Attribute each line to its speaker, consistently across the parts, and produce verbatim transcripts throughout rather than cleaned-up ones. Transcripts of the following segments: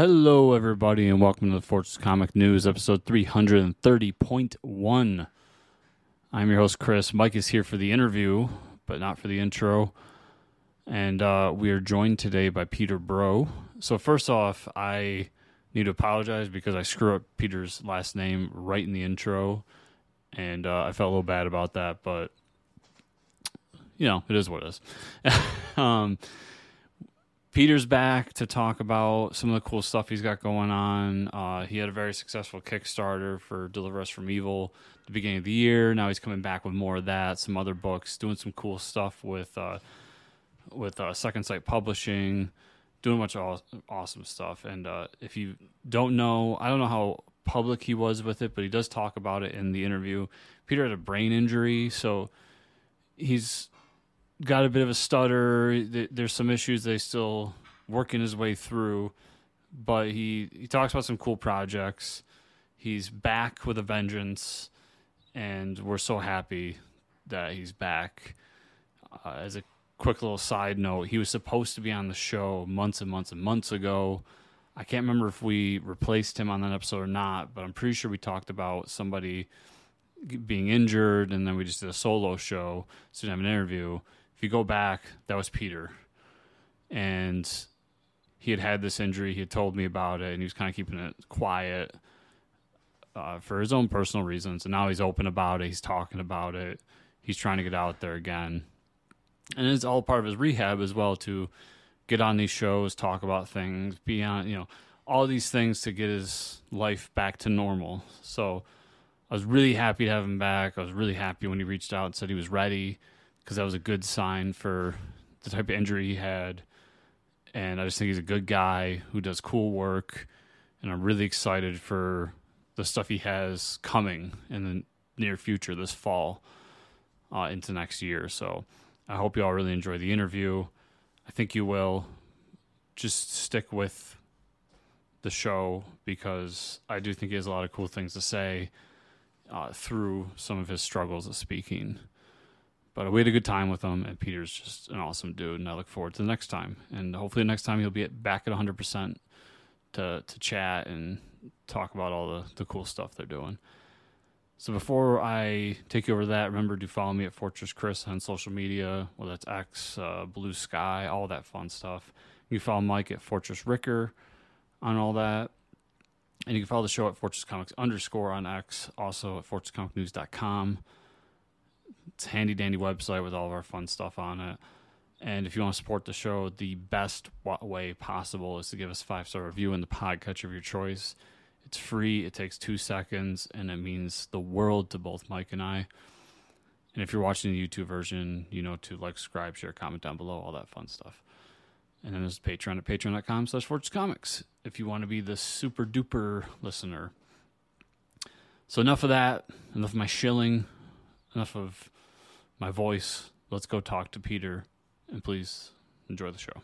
Speaker 1: Hello, everybody, and welcome to the Fortress Comic News, episode three thirty point one. I'm your host, Chris. Mike is here for the interview, but not for the intro. And uh, we are joined today by Peter Bro. So first off, I need to apologize because I screw up Peter's last name right in the intro, and uh, I felt a little bad about that, but, you know, it is what it is. um, Peter's back to talk about some of the cool stuff he's got going on. Uh, he had a very successful Kickstarter for Deliver Us from Evil at the beginning of the year. Now he's coming back with more of that, some other books, doing some cool stuff with uh, with uh, Second Sight Publishing, doing a bunch of aw- awesome stuff. And uh, if you don't know, I don't know how public he was with it, but he does talk about it in the interview. Peter had a brain injury, so he's got a bit of a stutter. There's some issues that he's still working his way through, but he, he talks about some cool projects. He's back with a vengeance, and we're so happy that he's back. Uh, as a quick little side note, he was supposed to be on the show months and months and months ago. I can't remember if we replaced him on that episode or not, but I'm pretty sure we talked about somebody being injured, and then we just did a solo show, so we didn't have an interview. If you go back, that was Peter. And he had had this injury. He had told me about it, and he was kind of keeping it quiet uh, for his own personal reasons. And now he's open about it. He's talking about it. He's trying to get out there again. And it's all part of his rehab as well, to get on these shows, talk about things, be on, you know, all these things to get his life back to normal. So I was really happy to have him back. I was really happy when he reached out and said he was ready, because that was a good sign for the type of injury he had. And I just think he's a good guy who does cool work, and I'm really excited for the stuff he has coming in the near future, this fall, uh, into next year. So I hope you all really enjoy the interview. I think you will. Just stick with the show, because I do think he has a lot of cool things to say uh, through some of his struggles of speaking. But we had a good time with him, and Peter's just an awesome dude, and I look forward to the next time. And hopefully next time he'll be back at one hundred percent to to chat and talk about all the, the cool stuff they're doing. So before I take you over that, remember to follow me at Fortress Chris on social media, whether that's X, uh, Blue Sky, all that fun stuff. You can follow Mike at Fortress Ricker on all that. And you can follow the show at Fortress Comics underscore on X, also at fortress comic news dot com. It's a handy dandy website with all of our fun stuff on it. And if you want to support the show, the best way possible is to give us a five-star review in the podcatcher of your choice. It's free, it takes two seconds, and it means the world to both Mike and I. And if you're watching the YouTube version, you know to like, subscribe, share, comment down below, all that fun stuff. And then there's Patreon at patreon dot com slash Fortress Comics if you want to be the super duper listener. So enough of that, enough of my shilling, enough of my voice. Let's go talk to Peter, and please enjoy the show.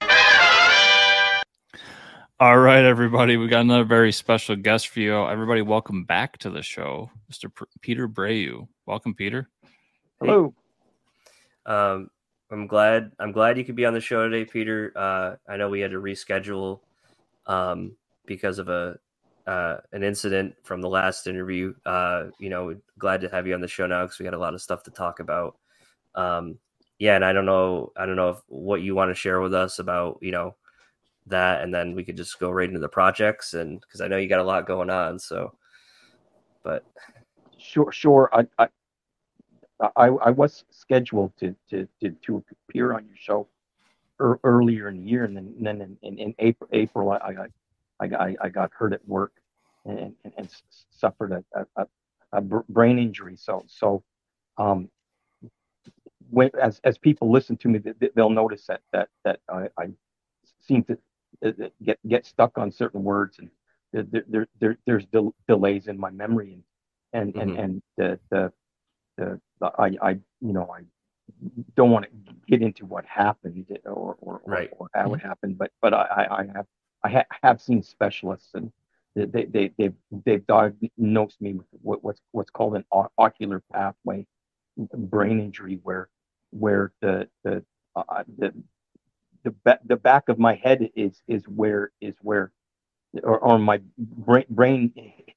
Speaker 1: All right, everybody, we got another very special guest for you. Everybody, welcome back to the show, Mister P- Peter Brayu. Welcome, Peter.
Speaker 2: Hello. Um, I'm glad. I'm glad you could be on the show today, Peter. Uh, I know we had to reschedule um, because of a uh, an incident from the last interview. Uh, you know, glad to have you on the show now because we got a lot of stuff to talk about. Um, yeah, and I don't know. I don't know if what you want to share with us about, you know, that, and then we could just go right into the projects, and because I know you got a lot going on. So, but
Speaker 3: sure, sure. I I I, I was scheduled to, to to to appear on your show er, earlier in the year, and then and then in, in, in April April I, I I got I got hurt at work and and, and suffered a, a, a brain injury. So so um when as as people listen to me, they'll notice that that that I, I seem to get get stuck on certain words, and there there, there there's del- delays in my memory, and and mm-hmm. and and the the the, the I I you know I don't want to get into what happened or or,
Speaker 2: right.
Speaker 3: or, or how it happened, but but I I have I ha- have seen specialists, and they they they've they've diagnosed me with what, what's what's called an ocular pathway brain injury, where where the the uh, the the, ba- the back of my head is is where is where or, or my brain brain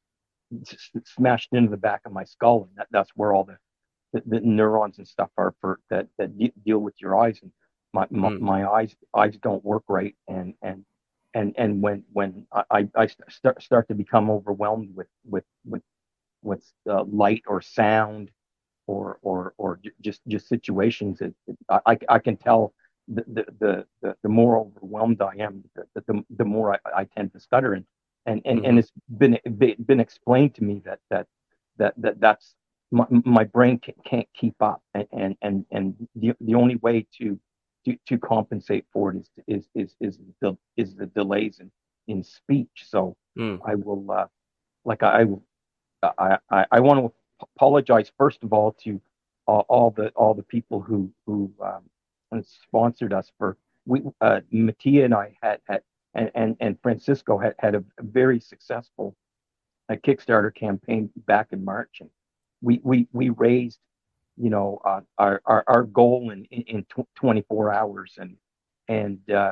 Speaker 3: smashed into the back of my skull, and that, that's where all the, the, the neurons and stuff are for that that deal with your eyes. And my my,
Speaker 2: Mm.
Speaker 3: my eyes eyes don't work right, and and and and when when I I start start to become overwhelmed with with with with uh, light or sound or or or just just situations, it, it, I I can tell the the the, the more overwhelmed I am, the the, the more I, I tend to stutter. And and and, and
Speaker 2: Mm-hmm.
Speaker 3: it's been been explained to me that that that, that that's my, my brain can't keep up, and and and, and the, the only way to, to to compensate for it is is is is the is the delays in in speech. So
Speaker 2: Mm.
Speaker 3: I will uh, like I, I will I, I, I want to apologize first of all to all, all the all the people who who um, sponsored us. For we uh, Mattia and I had, had and, and and Francisco had had a very successful uh, Kickstarter campaign back in March, and we we we raised, you know, uh, our, our our goal in in, in twenty-four hours. And and uh,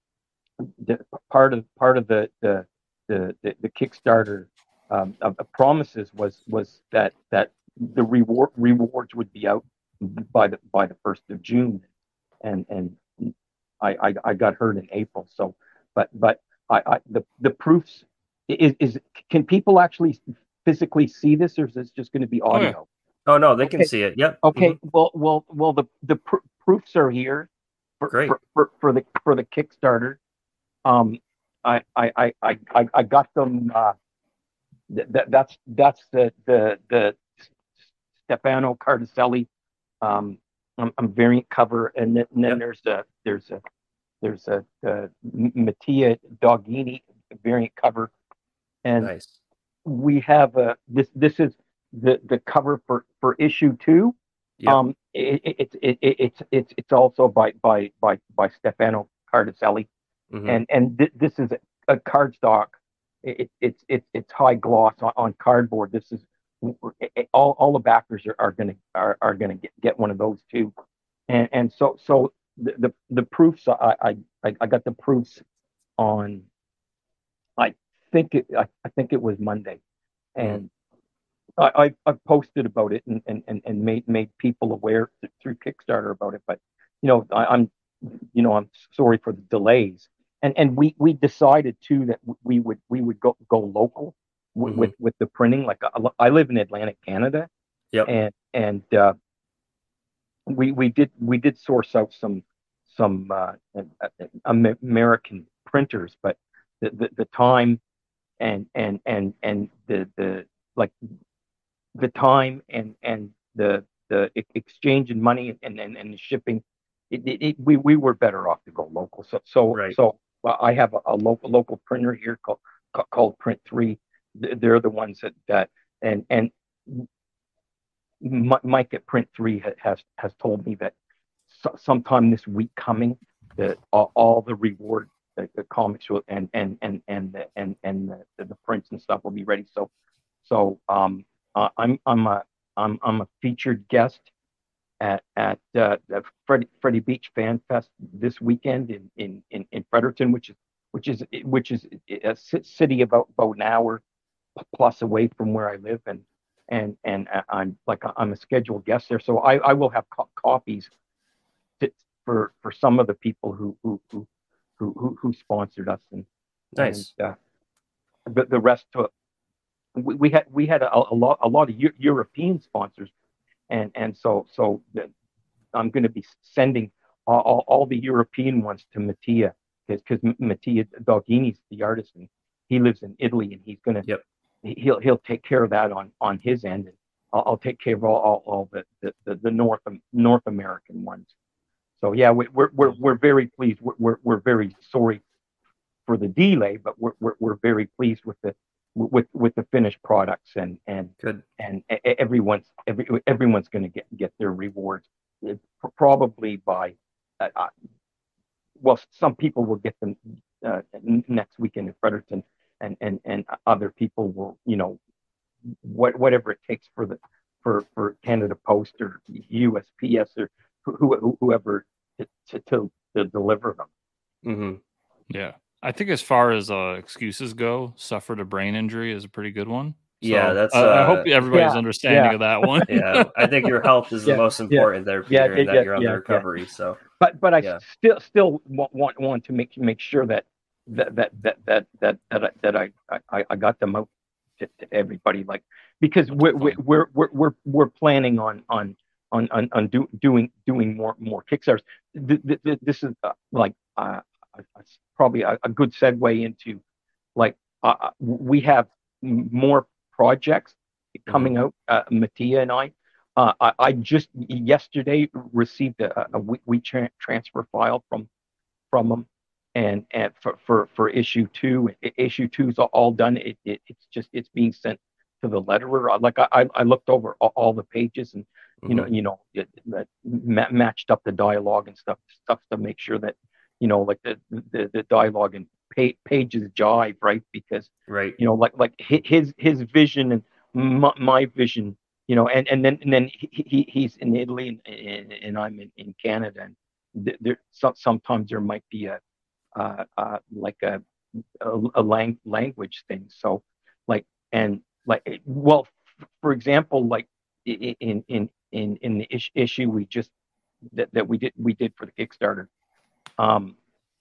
Speaker 3: the part of part of the the the the, the Kickstarter um, of, of promises was was that that the reward rewards would be out by the by the first of June, and and I, I I got hurt in April. So, but but I, I the the proofs is is can people actually physically see this, or is this just going to be
Speaker 1: Oh yeah.
Speaker 3: audio?
Speaker 2: Oh no, they can
Speaker 3: Okay.
Speaker 2: see it. Yep.
Speaker 3: Okay.
Speaker 2: Mm-hmm.
Speaker 3: Well, well, well. The the pr- proofs are here for,
Speaker 2: Great.
Speaker 3: for for for the for the Kickstarter. Um, I, I, I, I, I got them. Uh, that, that's that's the the the Stefano Cardicelli um, um, um, variant cover, and then, and then
Speaker 2: Yep.
Speaker 3: there's a there's a there's a, a Mattia Doggini variant cover, and
Speaker 2: Nice.
Speaker 3: we have a this this is the the cover for for issue two.
Speaker 2: Yep.
Speaker 3: Um, it, it, it, it, it's it's it's also by by by by Stefano Cardicelli.
Speaker 2: Mm-hmm.
Speaker 3: and and th- this is a, a cardstock. It, it's it's it's high gloss on, on cardboard. This is it, all all the backers are, are gonna are, are gonna get, get one of those too. And and so so the the, the proofs I, I I got the proofs on, I think it I, I think it was Monday.
Speaker 2: Mm-hmm.
Speaker 3: And I, I I posted about it, and, and, and, and made made people aware th- through Kickstarter about it. But you know, I, I'm you know I'm sorry for the delays. And and we we decided too that we would we would go go local w-
Speaker 2: Mm-hmm.
Speaker 3: with with the printing. Like I, I live in Atlantic Canada,
Speaker 2: Yep.
Speaker 3: and and uh, we we did we did source out some some uh, American printers, but the, the, the time and and and and the the like the time and and the the exchange in money and and, and the shipping, it, it, it, we we were better off to go local. So so
Speaker 2: Right.
Speaker 3: so well, I have a, a local local printer here called called Print Three. They're the ones that that and and Mike at Print Three has has told me that sometime this week coming, that all, all the reward the, the comics will, and and and and the, and and the, the prints and stuff will be ready. So so um uh, I'm I'm a I'm I'm a featured guest at at uh, the Freddie, Freddie Beach Fan Fest this weekend in in in, in Fredericton, which is which is which is a city about about an hour plus away from where I live. and and and I'm like I'm a scheduled guest there, so I I will have co- copies to, for for some of the people who who who who, who sponsored us. And
Speaker 2: Nice.
Speaker 3: and uh, the the rest to we, we had we had a, a lot a lot of U- European sponsors, and and so so the, I'm going to be sending all, all, all the European ones to Mattia, because Mattia Doggini's the artist, and he lives in Italy, and he's going to
Speaker 2: Yep.
Speaker 3: he'll he'll take care of that on on his end, and I'll, I'll take care of all all, all the, the the North North American ones. So yeah, we, we're we're we're very pleased. We're, we're we're very sorry for the delay, but we're we're, we're very pleased with the with with the finished products, and and
Speaker 2: Good.
Speaker 3: and everyone's every everyone's going to get get their rewards probably by uh, uh, well, some people will get them uh, next weekend in Fredericton, and and and other people will, you know, what whatever it takes for the for for Canada Post or U S P S or who, whoever to, to to to deliver them.
Speaker 2: Mm-hmm.
Speaker 1: Yeah. I think as far as uh, excuses go, suffered a brain injury is a pretty good one. So
Speaker 2: Yeah, that's,
Speaker 1: I, I hope
Speaker 2: uh,
Speaker 1: everybody's
Speaker 3: Yeah,
Speaker 1: understanding
Speaker 3: yeah,
Speaker 1: of that one.
Speaker 2: yeah. I think your health is the
Speaker 3: yeah,
Speaker 2: most
Speaker 3: yeah,
Speaker 2: important there,
Speaker 3: yeah,
Speaker 2: Peter,
Speaker 3: yeah,
Speaker 2: and that
Speaker 3: yeah,
Speaker 2: you're on the
Speaker 3: yeah, yeah.
Speaker 2: recovery. So
Speaker 3: But but I
Speaker 2: yeah,
Speaker 3: still still want want, want to make make sure that that that that that that that I, that I, I I got them out to, to everybody, like, because
Speaker 1: Oh,
Speaker 3: we're we're
Speaker 1: definitely.
Speaker 3: we're we're we're, we're planning on on on on, on do, doing doing more more Kickstarters. Th- th- th- This is uh, like uh, uh, probably a, a good segue into, like, uh, uh, we have more projects
Speaker 2: hmm
Speaker 3: coming out. Uh, Mattia and I, uh, I, I just yesterday received a, a we, we tra- transfer file from from them, and and for for, for issue two. I- issue two is all done. It, it it's just it's being sent to the letterer. Uh, Like, I I looked over all, all the pages, and you know
Speaker 2: hmm
Speaker 3: you know it, that ma- matched up the dialogue and stuff stuff to make sure that, you know like, the the, the dialogue and pa- pages jive, right, because,
Speaker 2: right,
Speaker 3: you know like like hi- his his vision and my, my vision, you know and and then and then he, he he's in Italy, and, and, and I'm in, in Canada, and th- there so, sometimes there might be a uh, uh, like a a, a lang- language thing. So, like, and like, well, f- for example, like, i- in in in in the ish- issue we just that, that we did we did for the Kickstarter, um,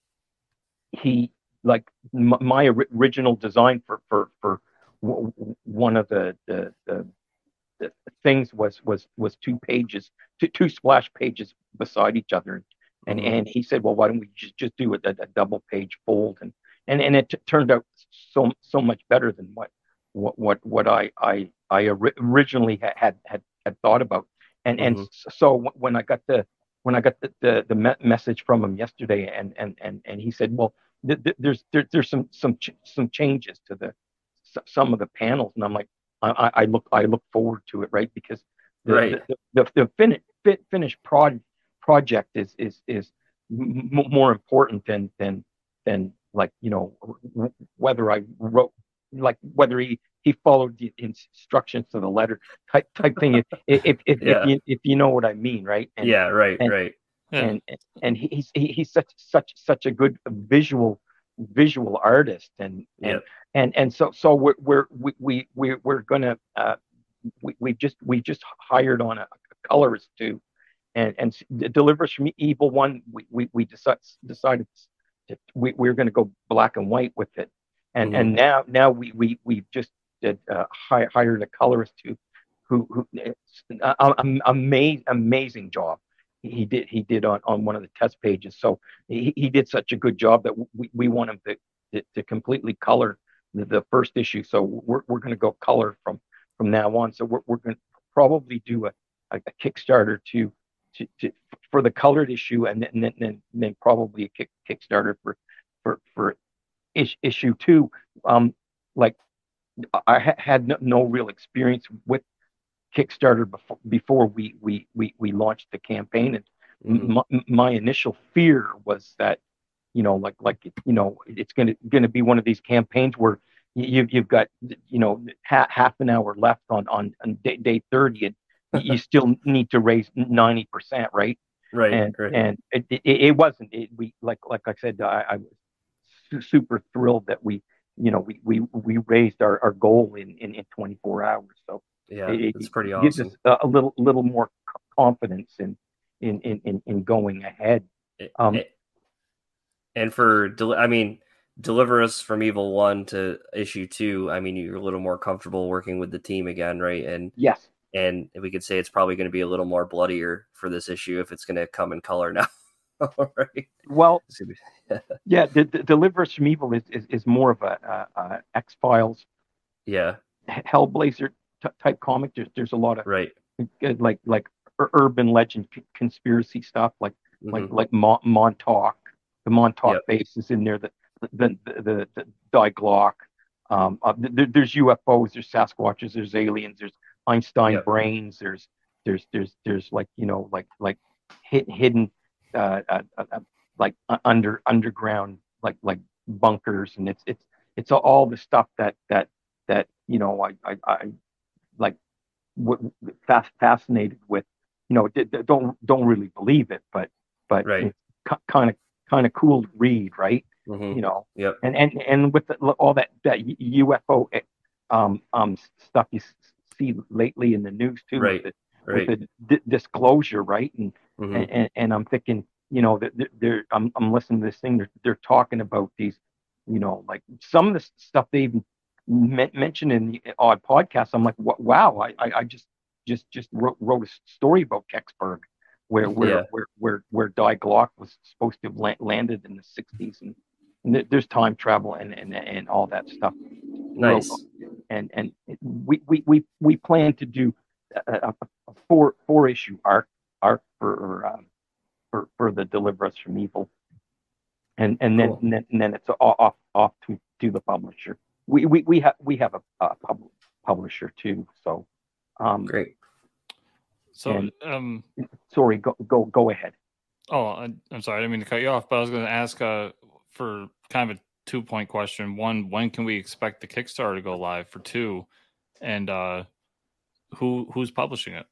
Speaker 3: he like m- my ori- original design for for for w- w- one of the the, the the things was was was two pages, two, two splash pages beside each other, and
Speaker 2: hmm
Speaker 3: and he said, well, why don't we just just do a, a double page fold, and and and it t- turned out so so much better than what what what what I I I ori- originally had had had, had thought about, and and
Speaker 2: hmm
Speaker 3: so when I got the when I got the the, the me- message from him yesterday, and and and and he said, well, th- th- there's there, there's some some ch- some changes to the s- some of the panels, and I'm like, I, I look I look forward to it, right? Because the
Speaker 2: right,
Speaker 3: the the, the, the fin, fit, finished prod, project is is is m- more important than than than like, you know whether I wrote, like, whether he he followed the instructions to the letter, type type thing. If if if, if
Speaker 2: yeah,
Speaker 3: you if you know what I mean, right? And
Speaker 2: yeah, right,
Speaker 3: and
Speaker 2: right,
Speaker 1: Yeah.
Speaker 3: and and he's he, he's such such such a good visual visual artist, and
Speaker 2: yeah,
Speaker 3: and and and so so we're we're we we we- we're gonna uh we we just we just hired on a, a colorist too, and and Deliver Us from Evil one, we we we decided decided that we we are going to go black and white with it, and
Speaker 2: hmm
Speaker 3: and now now we we we just did uh, hi, hired a colorist who who who uh, um, amazing amazing job he did he did on on one of the test pages. So he, he did such a good job that we, we want him to, to to completely color the, the first issue. So we're we're going to go color from from now on. So we're we're going to probably do a, a, a Kickstarter to to, to for the colored issue, and then then, then, then probably a kick, Kickstarter for for for ish, issue two. Um, like, I ha- had no, no real experience with Kickstarter before before we we we we launched the campaign, and
Speaker 2: hmm
Speaker 3: my, my initial fear was that, you know like like you know it's gonna gonna be one of these campaigns where you you've got, you know ha- half an hour left on on, on day, day thirty, and you still need to raise ninety percent, right?
Speaker 2: right,
Speaker 3: And
Speaker 2: right,
Speaker 3: and it, it, it wasn't it, we like like I said, I, I was su- super thrilled that we you know we we we raised our, our goal in, in in twenty-four hours. So
Speaker 2: yeah,
Speaker 3: it,
Speaker 2: that's
Speaker 3: it
Speaker 2: pretty
Speaker 3: gives us
Speaker 2: awesome.
Speaker 3: a, a little little more confidence in in in in, in going ahead.
Speaker 2: It,
Speaker 3: um
Speaker 2: it, and for, del- I mean, Deliver Us from Evil one to issue two, I mean, you're a little more comfortable working with the team again, right? And
Speaker 3: yes.
Speaker 2: and we could say it's probably going to be a little more bloodier for this issue if it's going to come in color now, right?
Speaker 3: Well,
Speaker 2: It's gonna be-
Speaker 3: yeah, the, the Deliver Us from Evil is, is, is more of a, a, a X Files,
Speaker 2: yeah,
Speaker 3: Hellblazer t- type comic. There's there's a lot of
Speaker 2: right.
Speaker 3: good, like like ur- urban legend c- conspiracy stuff, like like
Speaker 2: hmm
Speaker 3: like Mon- Montauk. The Montauk
Speaker 2: Yep,
Speaker 3: base is in there. The the the the, the Die Glock. Um, uh, there, there's U F Os. There's Sasquatches. There's aliens. There's Einstein
Speaker 2: yep,
Speaker 3: brains. There's there's there's there's like, you know like like hid, hidden uh, uh, uh, uh, like uh, under underground, like like bunkers, and it's it's it's all the stuff that that that you know I I, I like w- fast fascinated with. You know, d- don't don't really believe it, but but
Speaker 2: right.
Speaker 3: it's kind of kind of cool to read, right?
Speaker 2: Mm-hmm.
Speaker 3: you know,
Speaker 2: Yep.
Speaker 3: and and and with the, all that that U F O um um stuff you see lately in the news too,
Speaker 2: right,
Speaker 3: with the,
Speaker 2: right.
Speaker 3: with the di- disclosure, right? And,
Speaker 2: Mm-hmm.
Speaker 3: and and and I'm thinking, you know, that they're, they're I'm I'm listening to this thing. They're they're talking about these, you know, like some of the stuff they even me- mentioned in the odd podcast. I'm like, wow, I I, I just just just wrote, wrote a story about Kecksburg, where where
Speaker 2: Yeah.
Speaker 3: where where where Die Glock was supposed to have la- landed in the sixties, and, and th- there's time travel and, and and all that stuff.
Speaker 2: Nice.
Speaker 3: And and we we we we plan to do a, a, a four four issue arc arc for um, for for the Deliver Us from Evil, and and then
Speaker 2: Cool.
Speaker 3: and then, and then it's off off to to the publisher. We we we have we have a, a pub, publisher too. So um,
Speaker 2: Great.
Speaker 1: So,
Speaker 3: and,
Speaker 1: um,
Speaker 3: sorry, go go go ahead.
Speaker 1: oh, I, I'm sorry, I didn't mean to cut you off, but I was going to ask uh, for kind of a two point question. One, when can we expect the Kickstarter to go live? For two, and uh, who who's publishing it?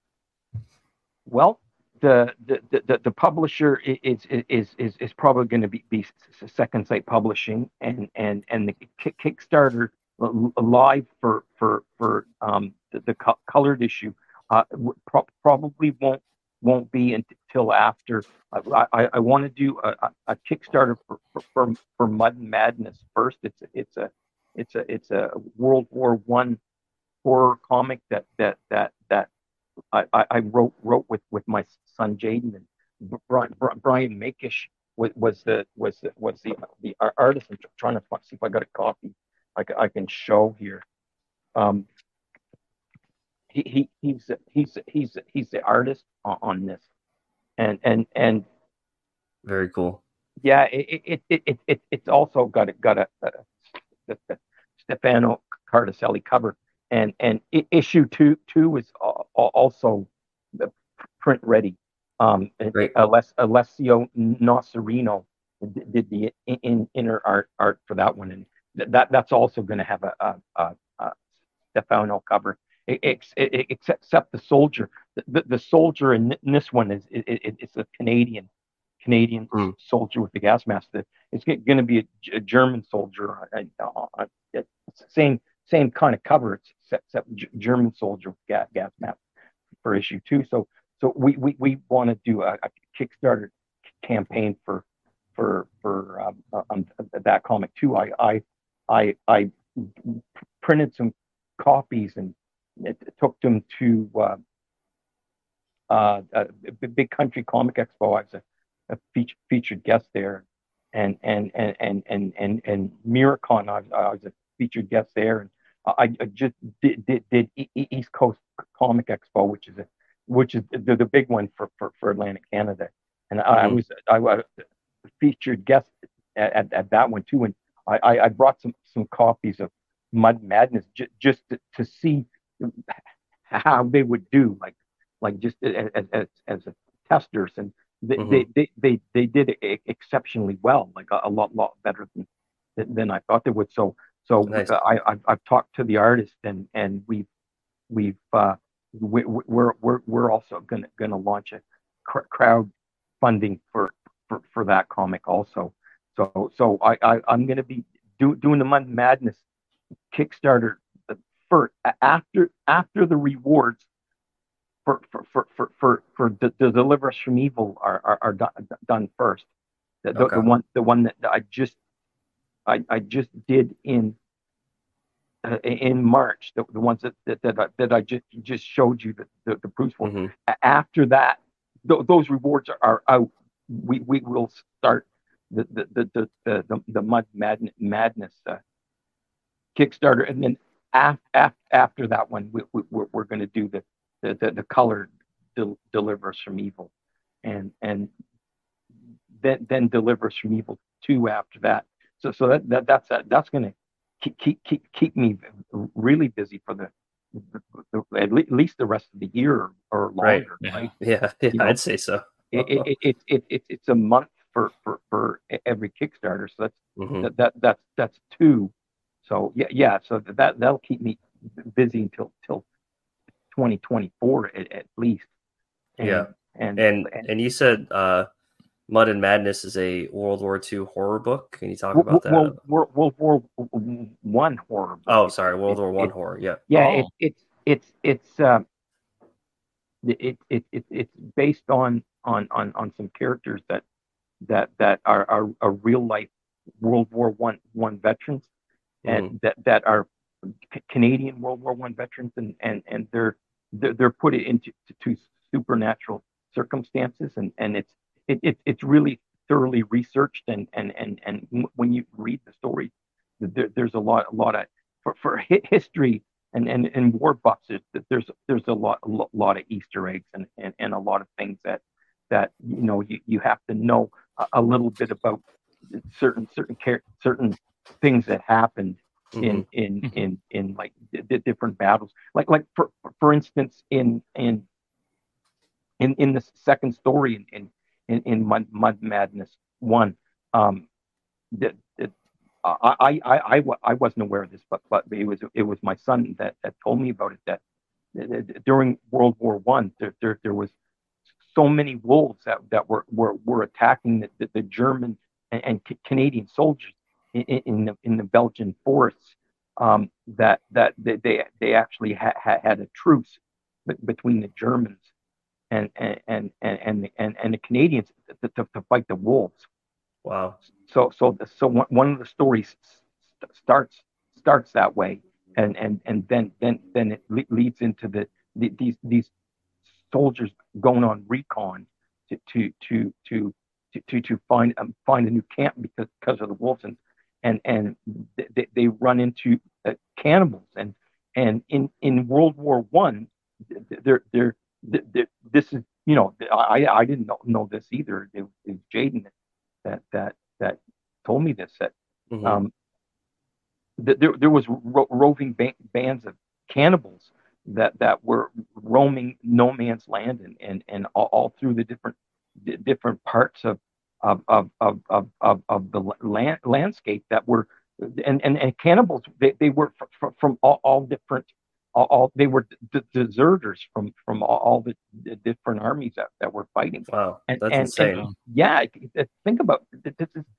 Speaker 3: Well, the the the, the publisher is is is is probably going to be, be Second Sight Publishing, and and and the Kickstarter live for for for um the, the colored issue uh pro- probably won't won't be until after. I I, I want to do a, a Kickstarter for, for for Mud Madness first. It's a, it's a it's a it's a World War One horror comic that that that that I, I wrote wrote with, with my son Jaden, and Brian, Brian Makish was, was the was the, was the the artist. I'm trying to see if I got a copy I, I can show here. Um, he, he he's he's he's he's the artist on, on this, and and and
Speaker 2: very cool.
Speaker 3: Yeah, it it it it, it it's also got a got a, a, a Stefano Cardacelli cover. And and issue two two is also print ready. Um,
Speaker 2: Great.
Speaker 3: Alessio Nocerino did the in, inner art art for that one, and that that's also going to have a, a, a, a Stefano cover. It, it, it, except the soldier, the, the soldier in this one is it, it, it's a Canadian Canadian mm. soldier with the gas mask. It's going to be a, a German soldier. Uh, uh, same. Same kind of cover, except, except German soldier gas, gas mask for issue two. So, so we we, we want to do a, a Kickstarter campaign for for for um, um, that comic too. I I I I printed some copies and it took them to uh, uh, a big country comic expo. I was a, a feature, featured guest there, and and and and and and, and Miracon. I, I was a featured guest there, and I, I just did, did, did East Coast Comic Expo, which is a, which is the, the big one for, for, for Atlantic Canada, and mm-hmm. I was I was a featured guest at, at, at that one too, and I, I brought some, some copies of Mud Madness j- just to, to see how they would do, like like just as as, as a testers, and they, mm-hmm. they, they they they did exceptionally well, like a, a lot lot better than than I thought they would. So. So nice. I, I've, I've talked to the artist, and, and we've we've uh, we, we're we're we're also gonna gonna launch a cr- crowd funding for, for, for that comic also. So so I, I I'm gonna be do, doing the Mud Madness Kickstarter for after after the rewards for for for for for, for the, the Deliver Us from Evil are are, are done, done first. The, okay. the, the one the one that I just I, I just did in uh, in March, the, the ones that that, that, I, that I just just showed you the the, the proofs for. Mm-hmm. After that, th- those rewards are, are out. We we will start the the the the the, the, the Mud Madness, Madness uh, Kickstarter, and then after af- after that one, we, we we're, we're going to do the the the, the colored del- Deliver Us from Evil, and and then then Deliver Us from Evil two after that. So so that, that that's uh, that's going to keep keep keep keep me really busy for the, the, the at least the rest of the year or, or longer.
Speaker 2: Right.
Speaker 1: Yeah.
Speaker 3: Right?
Speaker 2: Yeah. yeah
Speaker 3: you know,
Speaker 2: I'd say so.
Speaker 3: it, it, it, it, it it's a month for, for, for every Kickstarter. So that's mm-hmm. that, that that's that's two. So yeah yeah. So that that'll keep me busy until till twenty twenty-four at, at least.
Speaker 2: And, yeah.
Speaker 3: And
Speaker 2: and
Speaker 3: and
Speaker 2: and you said uh, Mud and Madness is a World War Two horror book. Can you talk about that?
Speaker 3: World, World, World War One horror book.
Speaker 2: Oh, sorry,
Speaker 3: It-
Speaker 2: World
Speaker 3: it-
Speaker 2: War One
Speaker 3: it-
Speaker 2: horror. Yeah.
Speaker 3: Yeah,
Speaker 1: Oh.
Speaker 3: it, it's it's it's uh, it, it it it's based on on on on some characters that that that are are, are real life World War One one veterans, and
Speaker 2: Mhm.
Speaker 3: that that are C- Canadian World War One veterans, and and and they're they're, they're put into to, to supernatural circumstances, and and it's it, it it's really thoroughly researched, and and and and w- when you read the story, there, there's a lot a lot of for for hi- history and and and war buffs. There's there's there's a lot a lo- lot of Easter eggs, and and and a lot of things that that you know you you have to know a, a little bit about certain certain char- certain things that happened in
Speaker 2: Mhm.
Speaker 3: in
Speaker 1: Mhm.
Speaker 3: in in like d- d- different battles, like like for for instance in in in in the second story in in in, in Mud, Mud Madness one, um that that I, I I I wa- I wasn't aware of this, but but it was it was my son that that told me about it, that that during World War One there, there there was so many wolves that that were were, were attacking the, the, the German and, and C- Canadian soldiers in, in the in the Belgian forests, um, that that they they, they actually ha, ha, had a truce be- between the Germans and and and and and the, and, and the Canadians to, to, to fight the wolves.
Speaker 2: Wow.
Speaker 3: So so so one one of the stories st- starts starts that way, and and and then then then it le- leads into the, the these these soldiers going on recon to to to to to to, to find um, find a new camp because because of the wolves, and and and they, they run into uh, cannibals, and and in in World War One, they're they're, they're this is you know I I didn't know, know this either. It, it was Jaden that that that told me this, that
Speaker 2: Mhm.
Speaker 3: um, th- there there was ro- roving ba- bands of cannibals that that were roaming no man's land, and and, and all, all through the different di- different parts of of of of of, of, of the land, landscape that were and and, and cannibals, they, they were fr- fr- from all, all different all, all they were d- deserters from from all, all the, the different armies that, that were fighting,
Speaker 2: Wow,
Speaker 3: and
Speaker 2: that's
Speaker 3: and and
Speaker 2: insane.
Speaker 3: yeah, think about th- this is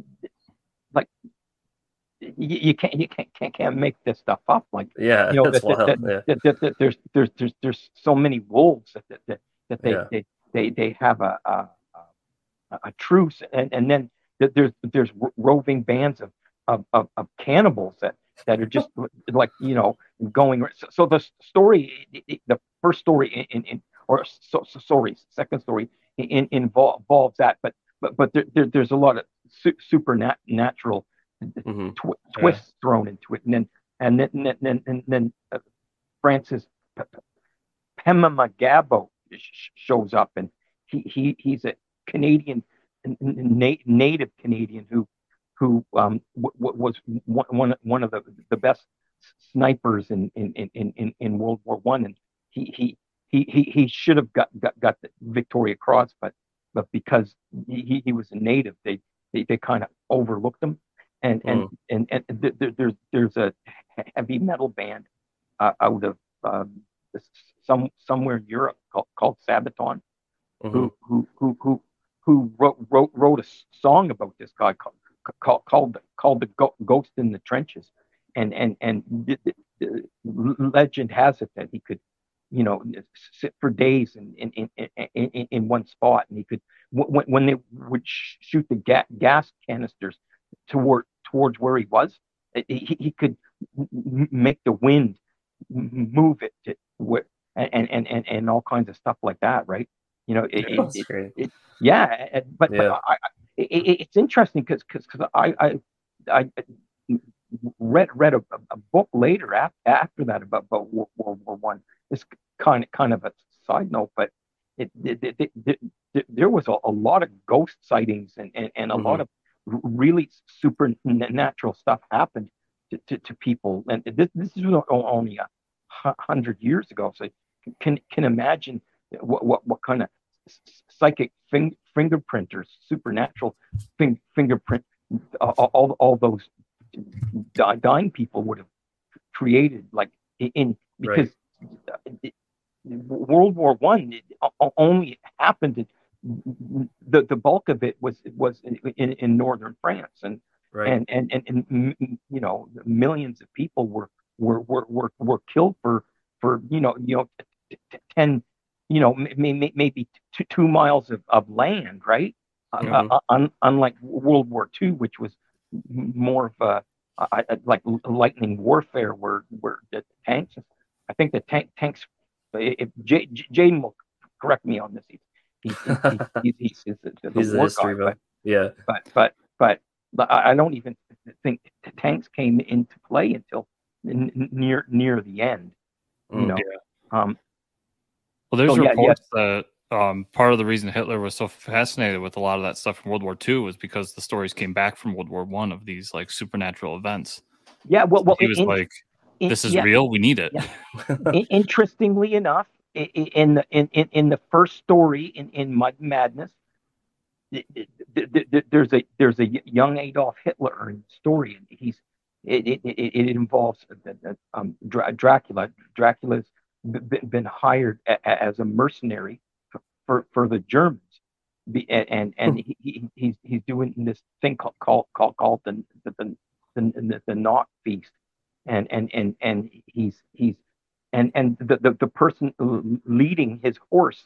Speaker 3: like you, you can't you can't, can't can't make this stuff up. Like
Speaker 2: Yeah,
Speaker 3: you know
Speaker 2: that's
Speaker 3: that that,
Speaker 2: wild.
Speaker 3: that,
Speaker 2: Yeah.
Speaker 3: that, that, that there's there's there's there's so many wolves that that, that, that they,
Speaker 2: Yeah.
Speaker 3: they they they have a a, a, a truce, and and then that there's there's roving bands of of, of, of cannibals that that are just like you know going. So, so the story, the first story in, in or so, so sorry, second story in, involve, involves that, but but but there, there, there's a lot of su- supernatural
Speaker 2: Mhm.
Speaker 3: tw-
Speaker 1: Yeah.
Speaker 3: twists thrown into it, and then and then and then, and then uh, Francis P- P- Pemamagabo sh- shows up, and he he he's a Canadian, n- n- na- native Canadian who who um w- w- was one one one of the the best snipers in in in in, in World War One, and he he he he he should have got, got got the Victoria Cross, but but because he he was a native, they they, they kind of overlooked him, and and
Speaker 2: Mm.
Speaker 3: and and th- th- there's there's a heavy metal band uh, out of um, some somewhere in Europe called, called Sabaton,
Speaker 2: Mhm.
Speaker 3: who who who who who wrote wrote wrote a song about this guy called called called, called the Go- Ghost in the Trenches, and and and the, the, the legend has it that he could, you know, sit for days in in in, in, in, in one spot, and he could when when they would sh- shoot the ga- gas canisters toward towards where he was, he, he could m- make the wind move it to where and and and and all kinds of stuff like that, right? You know, it,
Speaker 2: Yeah,
Speaker 3: it,
Speaker 2: that's
Speaker 3: it,
Speaker 2: great.
Speaker 3: it yeah, uh, but but
Speaker 2: Yeah.
Speaker 3: I, I it, it- it's interesting because because because I I I read read a, a book later after after that about about World War One. It's kind of kind of a side note, but it, it, it, it, it there was a, a lot of ghost sightings, and and, and a lot
Speaker 2: Mhm.
Speaker 3: of really supernatural stuff happened to, to, to people, and this this is only a hu- hundred years ago. So can can imagine what what, what kind of psychic fing, fingerprinters, supernatural fing, fingerprint, uh, all all those di- dying people would have created, like in because
Speaker 2: Right.
Speaker 3: it, World War One only happened the the bulk of it was was in, in, in northern France, and
Speaker 2: Right.
Speaker 3: and, and and and you know millions of people were were were were, were killed for for you know you know ten you know maybe maybe two, two miles of, of land, right? Uh,
Speaker 2: hmm
Speaker 3: uh, un, unlike World War Two, which was more of a, a, a like lightning warfare, where where the tanks, I think the tank tanks. If J, Jaden will correct me on this, he's he's he's he's, he's, he's the, the
Speaker 2: He's the
Speaker 3: war guy,
Speaker 2: history buff.
Speaker 3: but
Speaker 2: Yeah.
Speaker 3: but but but but I don't even think the tanks came into play until n- near near the end. You
Speaker 2: Mm.
Speaker 3: know,
Speaker 1: Yeah.
Speaker 3: um,
Speaker 1: Well, there's
Speaker 3: so yeah, yeah,
Speaker 1: reports that um, part of the reason Hitler was so fascinated with a lot of that stuff from World War Two was because the stories came back from World War One of these like supernatural events.
Speaker 3: yeah. Well, well,
Speaker 1: He was
Speaker 3: in,
Speaker 1: like,
Speaker 3: in,
Speaker 1: "This is
Speaker 3: yeah,
Speaker 1: real. We need it."
Speaker 3: yeah. In, interestingly enough, i- i- in the in, in, in the first story in, in Mud Madness, th- th- th- th- there's a there's a young Adolf Hitler in the story, and he's it it, it, it involves the- the, um, Dra- Dracula. Dracula's b- been hired a, a- as a mercenary for, for, for the Germans, Be, and and he, he, he's he's doing this thing called called called, called the the the the, the, the Knock Feast, and and and and he's he's and and the the, the person leading his horse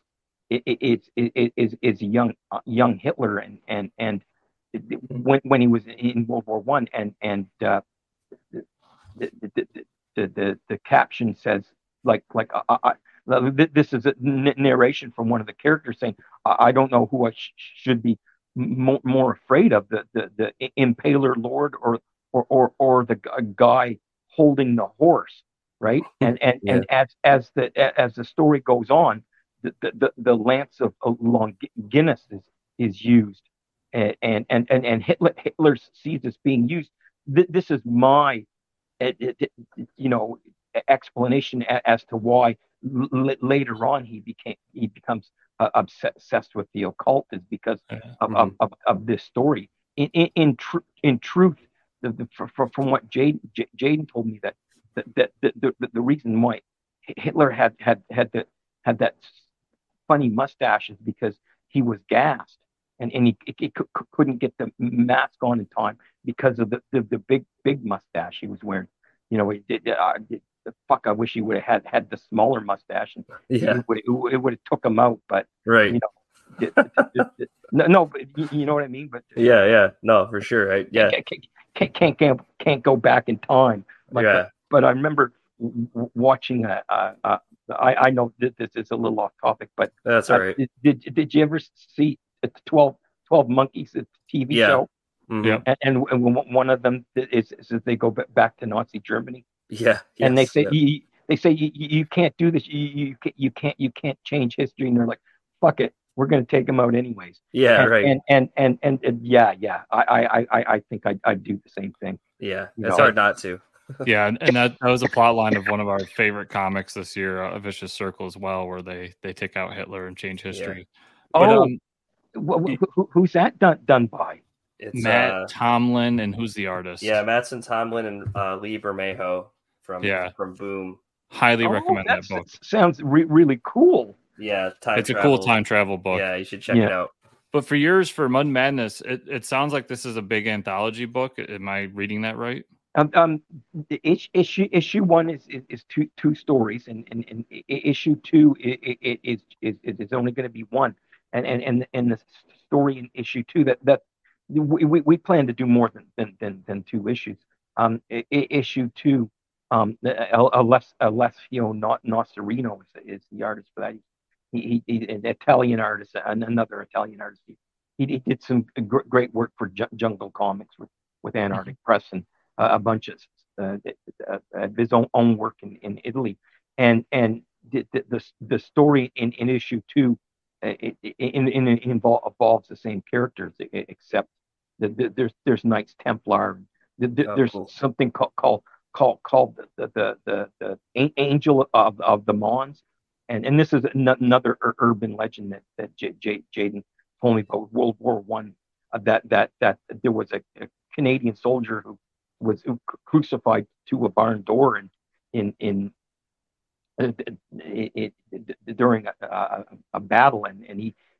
Speaker 3: is is is is young uh, young Hitler, and and and when when he was in World War One, and and uh, the, the, the, the the the caption says like like I, I, this is a narration from one of the characters saying, I, I don't know who I sh- should be more, more afraid of, the, the the Impaler Lord, or or or or the guy holding the horse, right? And and
Speaker 2: Yeah.
Speaker 3: and as as the as the story goes on, the the, the lance of Longinus is is used, and and and and Hitler Hitler sees this being used. This is my it, it, you know explanation as to why l- later on he became he becomes uh, obsessed with the occult, is because of,
Speaker 2: Mm-hmm.
Speaker 3: of, of, of this story. In in in, tr- in truth, the, the, from, from what Jaden Jaden told me, that that, that the, the the reason why Hitler had had had the had that funny mustache is because he was gassed, and and he, he c- couldn't get the mask on in time because of the, the, the big big mustache he was wearing. You know, it, it, uh, it, fuck, I wish he would have had had the smaller mustache, and
Speaker 2: Yeah.
Speaker 3: it would it would have took him out. But
Speaker 2: Right.
Speaker 3: you know, it, it, it, no, no, but you, you know what I mean. But
Speaker 2: Yeah. Yeah. No, for sure. I, yeah.
Speaker 3: Can't, can't can't can't can't go back in time. But
Speaker 2: Yeah.
Speaker 3: but, but I remember w- watching a. a, a I, I know that this is a little off topic, but
Speaker 2: That's all
Speaker 3: uh,
Speaker 2: right.
Speaker 3: did, did did you ever see the twelve, twelve Monkeys, the T V
Speaker 2: Yeah.
Speaker 3: show?
Speaker 2: Mhm.
Speaker 1: Yep.
Speaker 3: And, and and one of them is, is that they go back to Nazi Germany,
Speaker 2: Yeah.
Speaker 3: and they
Speaker 2: Yes.
Speaker 3: say
Speaker 2: Yep.
Speaker 3: you, they say you, you can't do this, you you can't you can't you can't change history, and they're like, fuck it, we're going to take them out anyways.
Speaker 2: Yeah.
Speaker 3: And
Speaker 2: Right.
Speaker 3: and and and, and, and yeah yeah I I I I think I I'd do the same thing.
Speaker 2: Yeah.
Speaker 3: You
Speaker 2: It's
Speaker 3: know.
Speaker 2: hard not to.
Speaker 1: Yeah, and, and that, that was a plot line of one of our favorite comics this year, uh, A Vicious Circle, as well, where they they take out Hitler and change history. But
Speaker 3: Oh,
Speaker 1: um,
Speaker 3: wh- wh- who, who's that done done by?
Speaker 2: It's
Speaker 1: Matt
Speaker 2: uh,
Speaker 1: Tomlin, and who's the artist?
Speaker 2: yeah, Mattson Tomlin and uh, Lee Bermejo from
Speaker 1: Yeah.
Speaker 2: from Boom.
Speaker 1: Highly
Speaker 3: Oh,
Speaker 1: recommend that
Speaker 3: that
Speaker 1: book.
Speaker 3: sounds re- really cool.
Speaker 2: Yeah, time
Speaker 1: It's a
Speaker 2: travel.
Speaker 1: cool time travel book.
Speaker 2: Yeah, you should check
Speaker 3: Yeah.
Speaker 2: it out.
Speaker 1: But for years, for Mud Madness, it, it sounds like this is a big anthology book. Am I reading that right?
Speaker 3: Um, um, the issue issue issue one is is, is two two stories, and and, and issue two is is is, is only going to be one, and and and and the story in issue two, that that we, we, we plan to do more than than than, than two issues. Um, I, issue two, um, Alessio Nocerino is, is the artist for that. He, he, he an Italian artist, and another Italian artist. He, he did some great work for Jungle Comics with with Antarctic mm-hmm. Press, and uh, a bunch of uh, uh, his own, own work in, in Italy, and and the the, the story in, in issue two uh, it, it, in, in, it involve, involves the same characters, except that the, there's there's Knights Templar, the, the,
Speaker 2: Oh,
Speaker 3: there's
Speaker 2: cool.
Speaker 3: something called called called called the the the, the, the Angel of of the Mons, and and this is another urban legend that that J, J, Jaden told me about World War One, uh, that that that there was a, a Canadian soldier who was crucified to a barn door in in in uh, it, it, during a, a, a battle, and, and he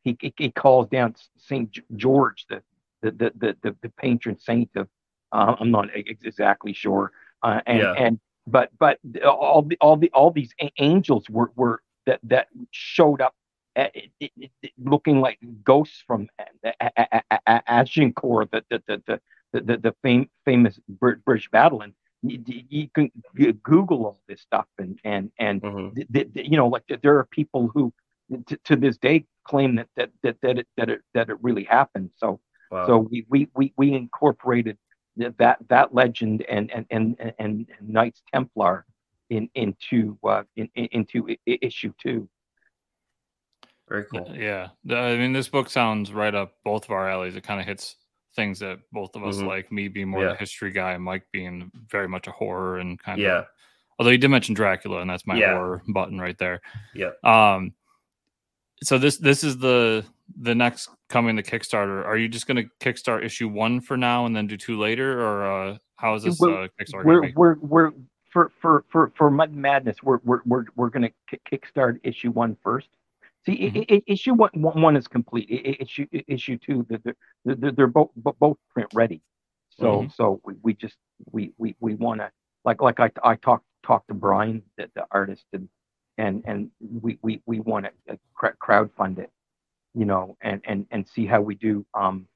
Speaker 3: he he, he calls down Saint George, the the the the, the, the patron saint of uh, I'm not exactly sure, uh, and
Speaker 2: Yeah.
Speaker 3: and but but all the all the all these angels were were that that showed up at, it, it, it, looking like ghosts from Agincourt, the the the the the, the, the fam- famous British battle. And you, you can Google all this stuff, and and and
Speaker 2: Mm-hmm.
Speaker 3: th- th- you know, like there are people who to, to this day claim that that that that it that it, that it really happened. So
Speaker 2: Wow.
Speaker 3: so we we we, we incorporated that that legend and and and and Knights Templar in into uh, in, in, into issue two.
Speaker 2: Very cool.
Speaker 1: Yeah, I mean, this book sounds right up both of our alleys. It kind of hits things that both of us
Speaker 2: mm-hmm.
Speaker 1: like. Me being more
Speaker 2: yeah.
Speaker 1: the history guy, and Mike being very much a horror and kind
Speaker 2: yeah.
Speaker 1: of. Although you did mention Dracula, and that's my
Speaker 2: yeah.
Speaker 1: horror button right there.
Speaker 2: Yeah.
Speaker 1: Um. So this this is the the next coming to Kickstarter. Are you just going to kickstart issue one for now and then do two later, or uh, how is this
Speaker 3: we're,
Speaker 1: uh, Kickstarter?
Speaker 3: We're
Speaker 1: gonna be?
Speaker 3: we're we're for for for for Mud Madness. We're we're we're we're going to kickstart issue one first. See, mm-hmm. I, I, issue one, one is complete. I, issue issue two, they're, they're, they're both both print ready. So mm-hmm. so we, we just we we, we want to like like I I talked talked to Brian, the, the artist, and and and we we we want to crowd fund it, you know, and and and see how we do. Um,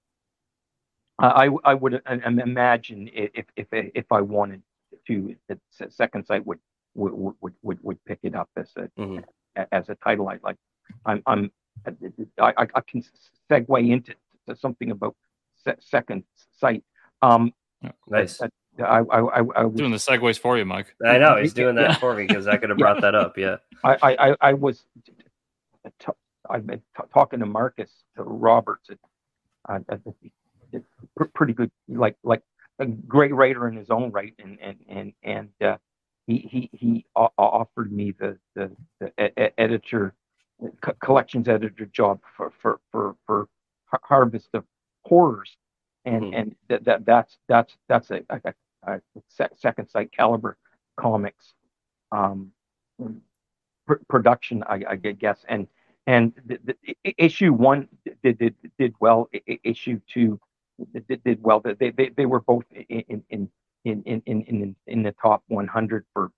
Speaker 3: I I would imagine if if if I wanted to, the Second Sight would would would would, would pick it up as a mm-hmm. as a title. I like I'm I'm I, I can segue into to something about Second Sight. Um,
Speaker 2: nice.
Speaker 3: I I I, I was
Speaker 1: doing the segues for you, Mike.
Speaker 2: I know he's doing that yeah. for me because I could have yeah. brought that up. Yeah.
Speaker 3: I I I was t- I've been t- talking to Marcus to Roberts. Uh, pretty good, like like a great writer in his own right, and and and and uh, he he he offered me the the, the editor collections editor job for for for, for Harvest of Horrors, and mm-hmm. and that, that that's that's that's a, a, a Second Sight Caliber Comics um, pr- production, I, I guess, and and the, the, issue one did did did well. Issue two did, did well. They, they they were both in in in in in in, in the top one hundred for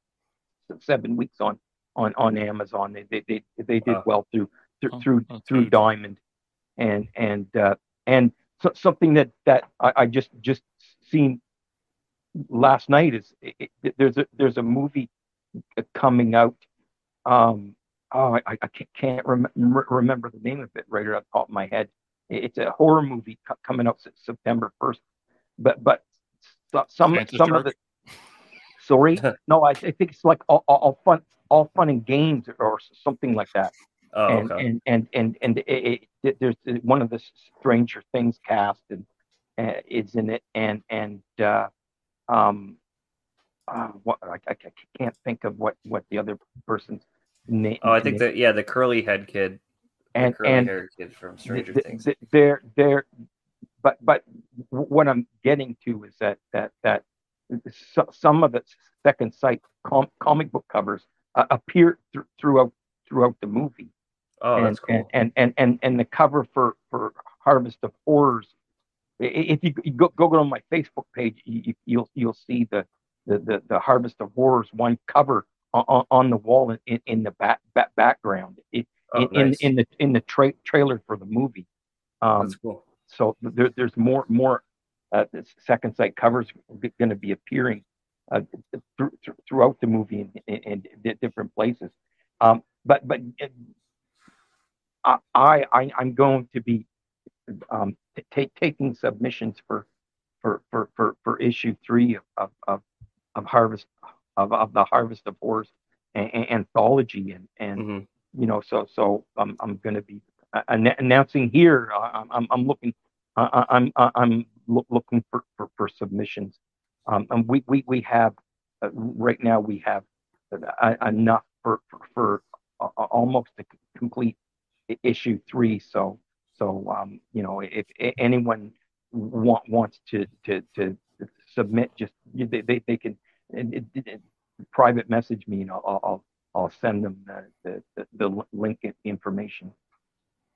Speaker 3: seven weeks on on, on Amazon. They they they, they did wow. well through through
Speaker 1: oh,
Speaker 3: through, through Diamond, and and uh, and so, something that that I, I just just seen last night is it, it, there's a there's a movie coming out. Um, oh, I, I can't rem- remember the name of it right off the top of my head. It's a horror movie co- coming out September first. But but some
Speaker 1: Fantastic
Speaker 3: some
Speaker 1: jerk.
Speaker 3: of the sorry no, I, I think it's like all, all fun all fun and games or something like that.
Speaker 2: Oh,
Speaker 3: and,
Speaker 2: okay.
Speaker 3: and and and and it, it, there's one of the Stranger Things cast and uh, is in it, and and uh, um uh, what I, I can't think of what what the other person's name.
Speaker 2: Oh, I think that yeah, the curly head kid,
Speaker 3: and
Speaker 2: the curly
Speaker 3: and
Speaker 2: haired kid from Stranger
Speaker 3: the,
Speaker 2: Things.
Speaker 3: The, they're they're but but what I'm getting to is that that that so, some of the Second Sight com, comic book covers uh, appear th- throughout throughout the movie.
Speaker 2: Oh,
Speaker 3: and,
Speaker 2: that's cool.
Speaker 3: And, and and and the cover for for Harvest of Horrors. If you, you go go on my Facebook page, you, you'll you'll see the, the, the, the Harvest of Horrors one cover on, on the wall in, in the back, back background. It,
Speaker 2: oh,
Speaker 3: in,
Speaker 2: nice.
Speaker 3: in in the in the tra- trailer for the movie. Um,
Speaker 2: That's cool.
Speaker 3: So there, there's more more uh, Second Sight covers going to be appearing uh, th- th- throughout the movie in, in, in different places. Um, but but I I I'm going to be um, t- taking submissions for for for for, for issue three of of of Harvest of, of the Harvest of Horrors and, and anthology, and and mm-hmm. you know so so I'm I'm going to be an- announcing here. I'm I'm, I'm looking uh, I'm I'm lo- looking for, for, for submissions. Um, and we we we have uh, right now we have uh, enough for for, for uh, almost a complete issue three. So so um, you know if anyone want, wants to to to submit, just they they, they can it, it, it, private message me, and I'll I'll, I'll send them the, the the link information.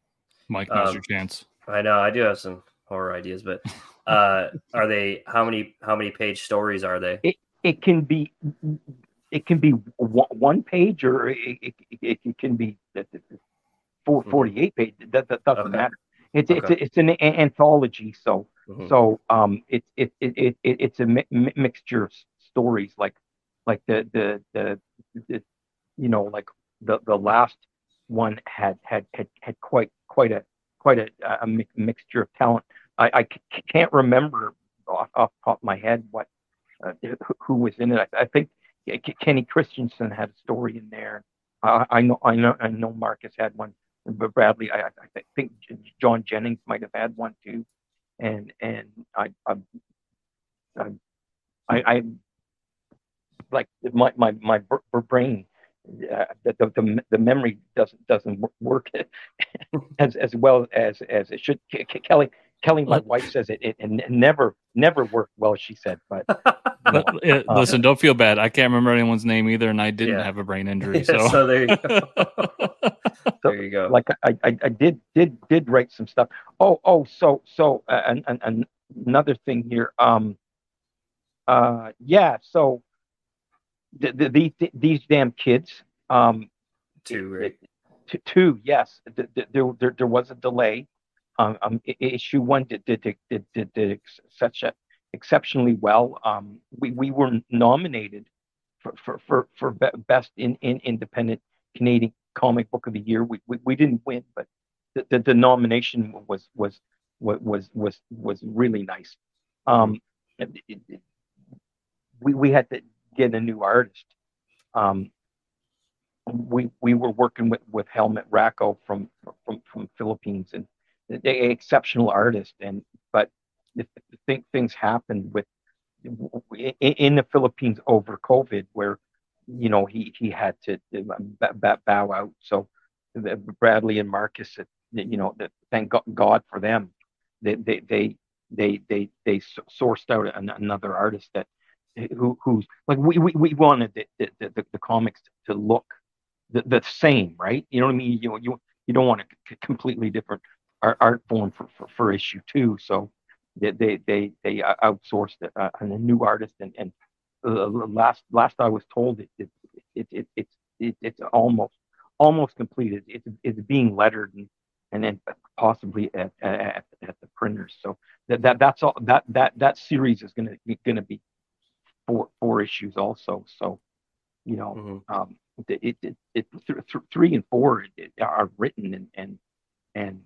Speaker 1: Mike, now's
Speaker 2: Um,
Speaker 1: your chance.
Speaker 2: I know I do have some horror ideas, but uh, are they how many how many page stories are they?
Speaker 3: It it can be it can be one page, or it, it, it, it can be four,
Speaker 2: Mhm.
Speaker 3: forty-eight pages. That, that doesn't
Speaker 2: Okay.
Speaker 3: matter. It's it's
Speaker 2: Okay.
Speaker 3: it's an a- anthology, so
Speaker 2: Mhm.
Speaker 3: so um it's it, it, it, it it's a mi- mi- mixture of s- stories, like like the the the, the you know like the the last one had had had, had quite quite a quite a, a mi- mixture of talent. I, I c- can't remember off, off the top of my head what uh, who, who was in it. I, I think K- Kenny Christensen had a story in there. Uh, I know I know I know Marcus had one, but Bradley, I, I think John Jennings might have had one too. And and I I I, I like my my my brain, uh, the, the the memory doesn't doesn't work as as well as as it should. Kelly Kelly, my wife, says it it, it never never worked well. She said, but you know,
Speaker 1: Yeah,
Speaker 3: uh,
Speaker 1: listen, don't feel bad. I can't remember anyone's name either, and I didn't
Speaker 2: Yeah.
Speaker 1: have a brain injury.
Speaker 2: Yeah,
Speaker 1: So,
Speaker 2: so there you go.
Speaker 3: so,
Speaker 2: There you go.
Speaker 3: like I, I I did did did write some stuff. Oh oh so so uh, and, and, and another thing here. Um uh yeah so the, the, these these damn kids. Um,
Speaker 2: Two,
Speaker 3: it,
Speaker 2: right?
Speaker 3: it, t- two, yes. Th- th- There, there, there was a delay. Um, um, i- i- issue one did did did did, did, did ex- such a exceptionally well. Um, we we were nominated for for for, for be- best in, in independent Canadian comic book of the year. We we, we didn't win, but the, the, the nomination was was was was was was really nice. Um, it, it, it- we we had to get a new artist. Um, we we were working with with Helmut Racco from from from Philippines, and they exceptional artist. And but the, the thing, things happened with in, in the Philippines over COVID, where you know he he had to bow out. So Bradley and Marcus, you know, thank God for them. They they they they they, they sourced out another artist that who who's like we we, we wanted the, the, the, the comics to look the, the same, right? You know what I mean? You you you don't want a completely different art, art form for, for, for issue two. So they they they, they outsourced a, a, a new artist, and and uh, last last I was told it it, it, it it's it, it's almost almost completed. It's it's being lettered, and and then possibly at at, at the printers. So that, that that's all that that that series is gonna gonna be four four issues also. So you know.
Speaker 2: Mm-hmm.
Speaker 3: Um, it, it, it, th- th- three and four are written, and and and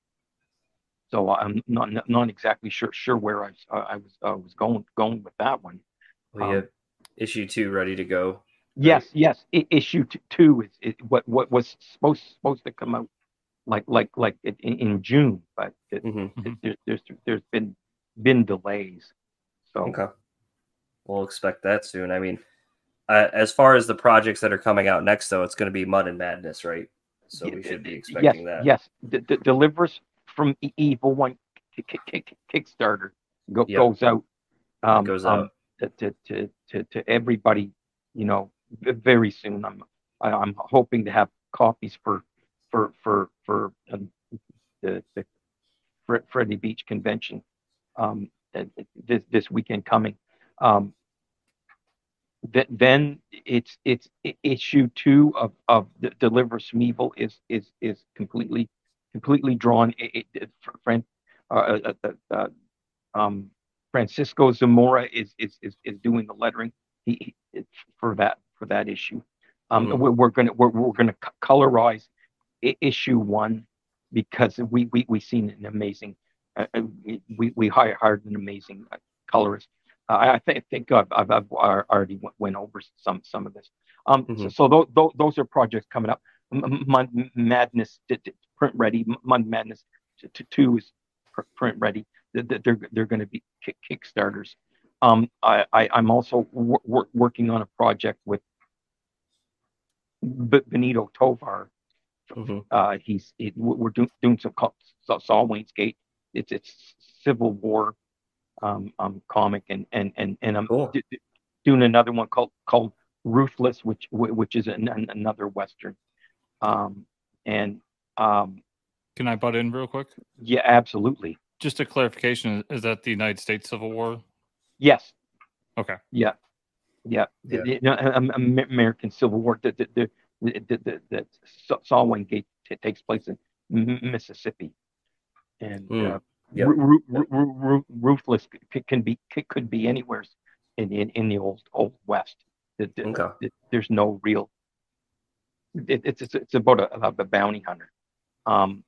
Speaker 3: so I'm not not exactly sure sure where I, I was I was going going with that one.
Speaker 2: We
Speaker 3: Um,
Speaker 2: have issue two ready to go.
Speaker 3: yes,
Speaker 2: Right?
Speaker 3: yes. I, issue t- two is, is what what was supposed supposed to come out like like like in, in June, but it,
Speaker 2: Mm-hmm.
Speaker 3: it, there, there's there's been been delays. So
Speaker 2: Okay, we'll expect that soon. I mean, uh, as far as the projects that are coming out next, though, it's going to be Mud and Madness, right? So we should be expecting
Speaker 3: yes,
Speaker 2: that.
Speaker 3: yes. The, the delivers from E- Evil One kick, kick, Kickstarter go,
Speaker 2: Yep.
Speaker 3: goes out. Um,
Speaker 2: it goes
Speaker 3: um,
Speaker 2: out
Speaker 3: to, to, to, to, to everybody, you know, very soon. I'm I, I'm hoping to have copies for for for for um, the the Freddy Beach convention um, this this weekend coming. Um, th- then it's it's issue two of of the Deliver from Evil is is is completely completely drawn. It, it, friend, uh, uh, uh, uh, um, Francisco Zamora is is is, is doing the lettering he, he, for that for that issue. Um,
Speaker 2: mm-hmm.
Speaker 3: we're, we're gonna we're, we're gonna colorize issue one because we we we seen an amazing uh, we we hired an amazing colorist. Uh, I think think I've, I've, I've already went over some some of this. Um,
Speaker 2: Mm-hmm.
Speaker 3: so, so those, those those are projects coming up. Mud Madness print ready. Mud Madness two is print ready. They're they're going to be kick, kickstarters. Um, I, I I'm also wor- wor- working on a project with B- Benito Tovar.
Speaker 2: Mm-hmm.
Speaker 3: Uh, he's it, we're doing doing some co- Saw Wayne's Gate. It's it's Civil War um, um comic, and and and and I'm
Speaker 2: Cool.
Speaker 3: d- d- doing another one called called Ruthless, which which is an, an, another western. Um, and um,
Speaker 1: Can I butt in real quick?
Speaker 3: Yeah, absolutely.
Speaker 1: Just a clarification: is that the United States Civil War?
Speaker 3: Yes.
Speaker 1: Okay.
Speaker 3: Yeah. Yeah.
Speaker 2: Yeah.
Speaker 3: The, the, um, American Civil War. The the the, the, the, the Salween Gate t- takes place in Mississippi, and
Speaker 2: Mm.
Speaker 3: uh,
Speaker 2: Yep.
Speaker 3: ru- ru- ru- ru- ruthless c- can be c- could be anywhere in, in in the old old West. The, the,
Speaker 2: Okay.
Speaker 3: the, there's no real. It, it's it's it's about a, a bounty hunter. Um.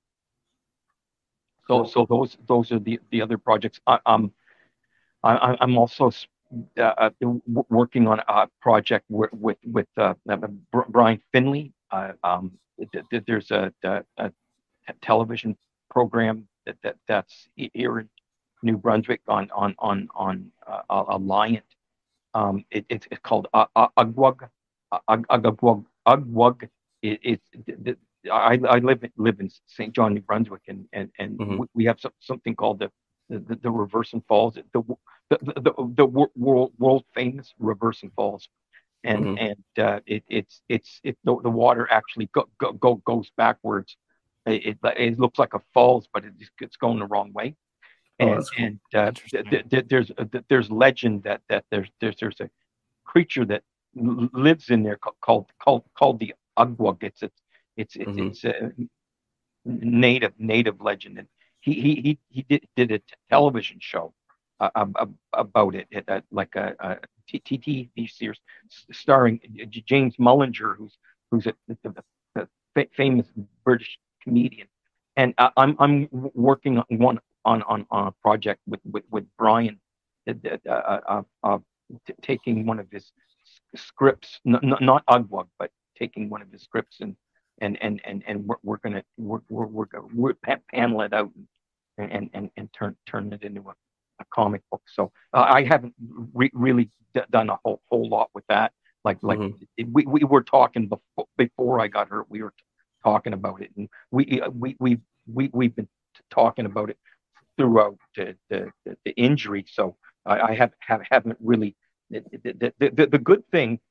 Speaker 3: So
Speaker 2: Cool.
Speaker 3: so those those are the the other projects. I, um. I, I'm also uh, working on a project with with, with uh, Brian Finley. Uh, um, there's a, a, a television program that, that that's here in New Brunswick on on on on uh, Alliant. Um, it, it's it's called Ugwug. Ugwug. Ugwug. It's I I live live in Saint John, New Brunswick, and and and
Speaker 2: Mhm.
Speaker 3: we have some, something called the the, the Reversing Falls, the the the, the world world famous Reversing Falls, and
Speaker 2: Mhm.
Speaker 3: and uh, it it's it's it the, the water actually go, go, go goes backwards. It, it it looks like a falls, but it's it's going the wrong way.
Speaker 2: Oh,
Speaker 3: And
Speaker 2: that's cool.
Speaker 3: and uh,
Speaker 1: Interesting.
Speaker 3: th- th- there's uh, th- there's legend that that there's there's there's a creature that l- lives in there ca- called called called the Ugwug. It's it's it's it's,
Speaker 2: Mhm.
Speaker 3: it's a native native legend, and he he he he did did a t- television show uh, ab- ab- about it, it uh, like a, a T T V series s- starring J- James Mullinger, who's who's a, a, a fa- famous British comedian, and I, I'm I'm working on one on on on a project with with with Brian, uh, uh, uh, uh, t- taking one of his s- scripts, n- n- not Ugwug, but taking one of his scripts and and and and and we're, we're gonna we're we're we're, gonna, we're pa- panel it out and and and, and turn turn it into a, a comic book. So uh, I haven't re- really d- done a whole whole lot with that. Like like
Speaker 2: Mhm.
Speaker 3: we, we were talking before before I got hurt. We were talking about it, and we we we we we've been talking about it throughout the the, the, the injury. So I, I have, have haven't really. The, the, the, the, the good thing